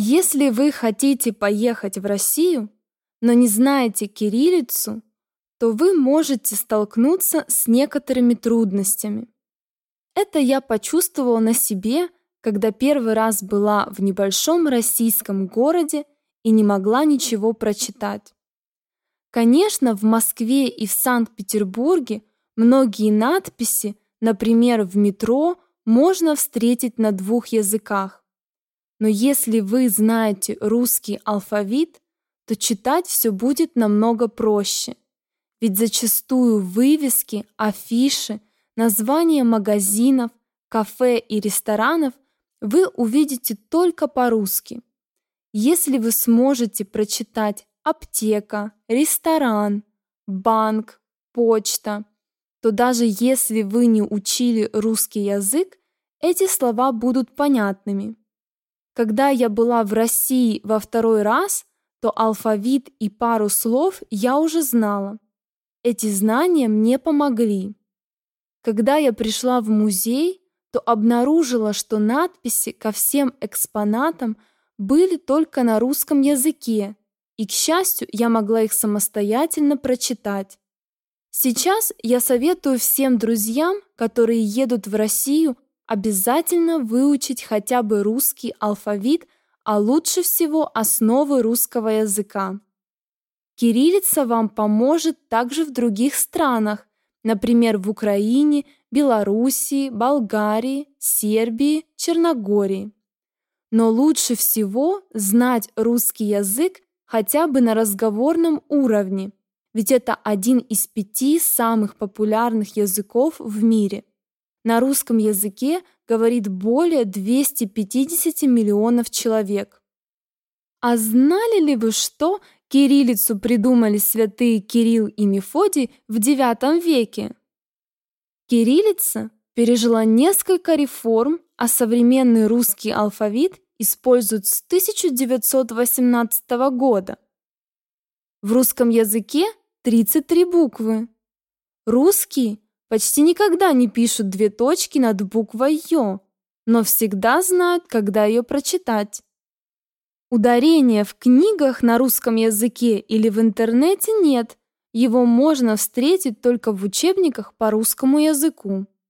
Если вы хотите поехать в Россию, но не знаете кириллицу, то вы можете столкнуться с некоторыми трудностями. Это я почувствовала на себе, когда первый раз была в небольшом российском городе и не могла ничего прочитать. Конечно, в Москве и в Санкт-Петербурге многие надписи, например, в метро, можно встретить на двух языках. Но если вы знаете русский алфавит, то читать все будет намного проще. Ведь зачастую вывески, афиши, названия магазинов, кафе и ресторанов вы увидите только по-русски. Если вы сможете прочитать аптека, ресторан, банк, почта, то даже если вы не учили русский язык, эти слова будут понятными. Когда я была в России во второй раз, то алфавит и пару слов я уже знала. Эти знания мне помогли. Когда я пришла в музей, то обнаружила, что надписи ко всем экспонатам были только на русском языке, и, к счастью, я могла их самостоятельно прочитать. Сейчас я советую всем друзьям, которые едут в Россию, обязательно выучить хотя бы русский алфавит, а лучше всего основы русского языка. Кириллица вам поможет также в других странах, например, в Украине, Белоруссии, Болгарии, Сербии, Черногории. Но лучше всего знать русский язык хотя бы на разговорном уровне, ведь это один из 5 самых популярных языков в мире. На русском языке говорит более 250 миллионов человек. А знали ли вы, что кириллицу придумали святые Кирилл и Мефодий в IX веке? Кириллица пережила несколько реформ, а современный русский алфавит используют с 1918 года. В русском языке 33 буквы. Русские почти никогда не пишут 2 точки над буквой «ё», но всегда знают, когда ее прочитать. Ударения в книгах на русском языке или в интернете нет, его можно встретить только в учебниках по русскому языку.